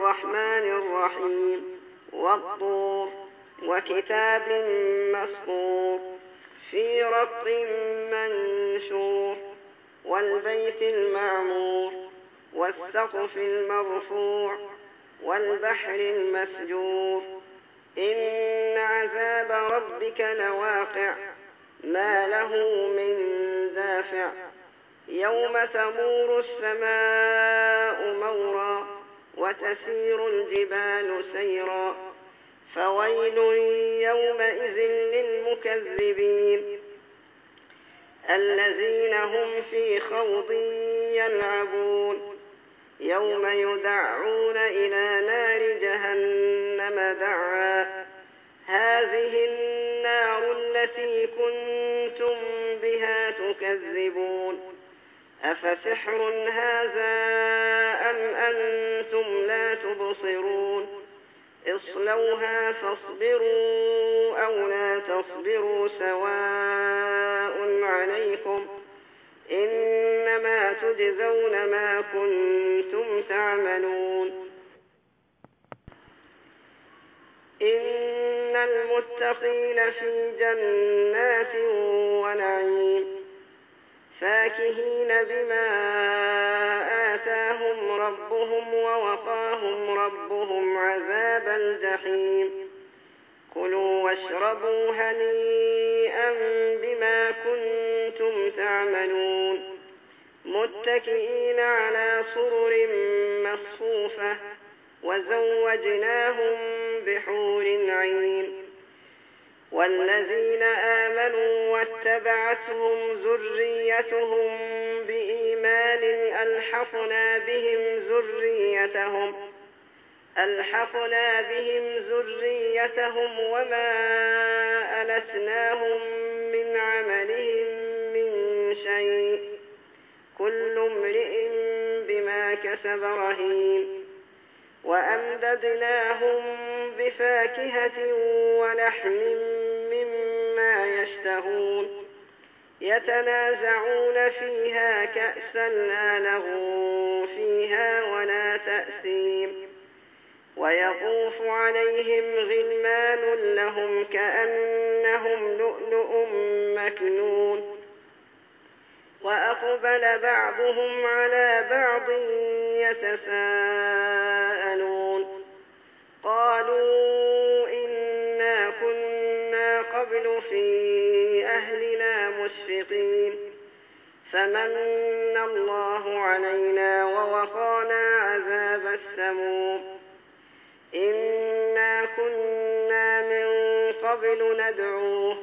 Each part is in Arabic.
الرحمن الرحيم والطور وكتاب مسطور في رق منشور والبيت المعمور والسقف المرفوع والبحر المسجور إن عذاب ربك لواقع ما له من دافع يوم تمور السماء مورا وتسير الجبال سيرا فويل يومئذ للمكذبين الذين هم في خوض يلعبون يوم يدعون إلى نار جهنم دعا هذه النار التي كنتم بها تكذبون أفسحر هذا أم أنتم لا تبصرون اصلوها فاصبروا أو لا تصبروا سواء عليكم إنما تجزون ما كنتم تعملون إن المتقين في جنات ونعيم فاكهين بما آتاهم ربهم ووقاهم ربهم عذاب الجحيم كلوا واشربوا هنيئا بما كنتم تعملون متكئين على سرر مصفوفة وزوجناهم بحور عين والذين آمنوا واتبعتهم ذريتهم بإيمان ألحقنا بهم ذريتهم وما ألتناهم من عملهم من شيء كل امرئ بما كسب رهين وأمددناهم بفاكهة ولحم مما يشتهون يتنازعون فيها كأسا لا لغو فيها ولا تأثيم ويطوف عليهم غلمان لهم كأنهم لؤلؤ مكنون وأقبل بعضهم على بعض يتساءلون قالوا إنا كنا قبل في أهلنا مشفقين فمن الله علينا ووقانا عذاب السموم إنا كنا من قبل ندعوه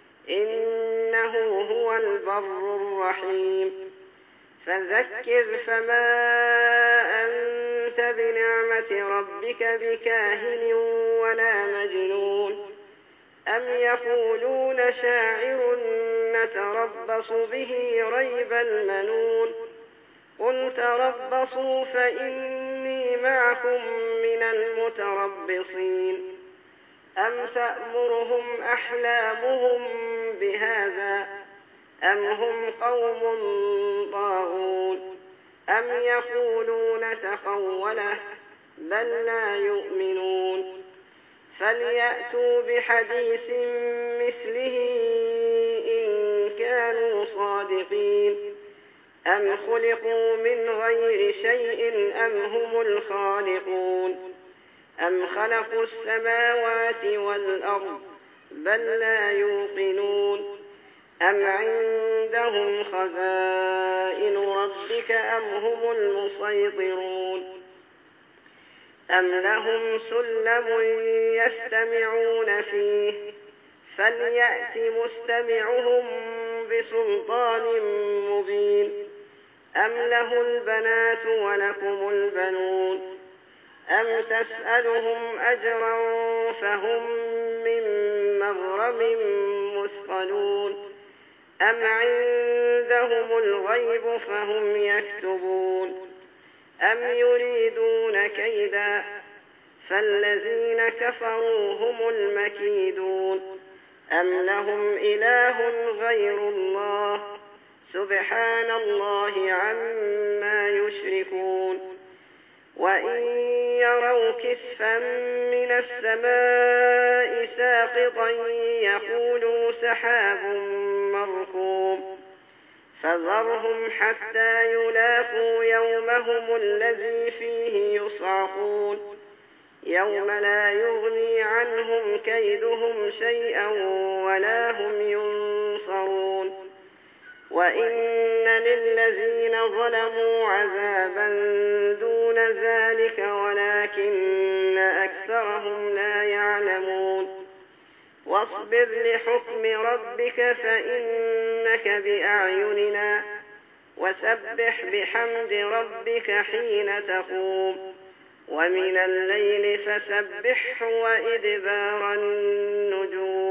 إنه هو البر الرحيم فذكر فما أنت بنعمة ربك بكاهن ولا مجنون أم يقولون شاعر نتربص به ريب المنون قل تربصوا فإني معكم من المتربصين أم تأمرهم أحلامهم بهذا أم هم قوم طاغون أم يقولون تقوله بل لا يؤمنون فليأتوا بحديث مثله إن كانوا صادقين أم خلقوا من غير شيء أم هم الخالقون أم خلقوا السماوات والأرض بل لا يوقنون أم عندهم خزائن ربك أم هم المسيطرون أم لهم سلم يستمعون فيه فليأت مستمعهم بسلطان مبين أم له البنات ولكم البنون أم تسألهم أجرا فهم من مغرم مثقلون أم عندهم الغيب فهم يكتبون أم يريدون كيدا فالذين كفروا هم المكيدون أم لهم إله غير الله سبحان الله عما يشركون وإن يروا رأوا كسفا من السماء ساقطا يقولوا سحاب مركوم فذرهم حتى يلاقوا يومهم الذي فيه يصعقون يوم لا يغني عنهم كيدهم شيئا ولا هم ينصرون وإن للذين ظلموا عذابا دون ذلك ولكن أكثرهم لا يعلمون واصبر لحكم ربك فإنك بأعيننا وسبح بحمد ربك حين تقوم ومن الليل فسبحه وإدبار النجوم